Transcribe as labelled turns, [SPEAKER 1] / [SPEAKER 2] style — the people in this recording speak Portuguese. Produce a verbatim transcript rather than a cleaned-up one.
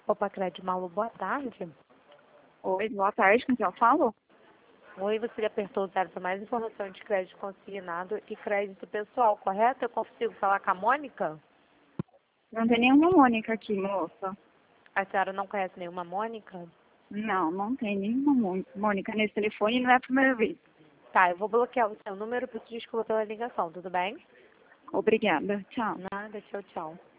[SPEAKER 1] Opa, Crédito Malu, boa tarde.
[SPEAKER 2] Oi, boa tarde, com quem eu falo?
[SPEAKER 1] Oi, você apertou o zero para mais informação de crédito consignado e crédito pessoal, correto? Eu consigo falar com a Mônica?
[SPEAKER 2] Não tem nenhuma Mônica aqui, moça.
[SPEAKER 1] A senhora não conhece nenhuma Mônica?
[SPEAKER 2] Não, não tem nenhuma Mô- Mônica nesse telefone e não é a primeira vez.
[SPEAKER 1] Tá, eu vou bloquear o seu número, peço desculpa pela ligação, tudo bem?
[SPEAKER 2] Obrigada, tchau.
[SPEAKER 1] Nada, tchau, tchau.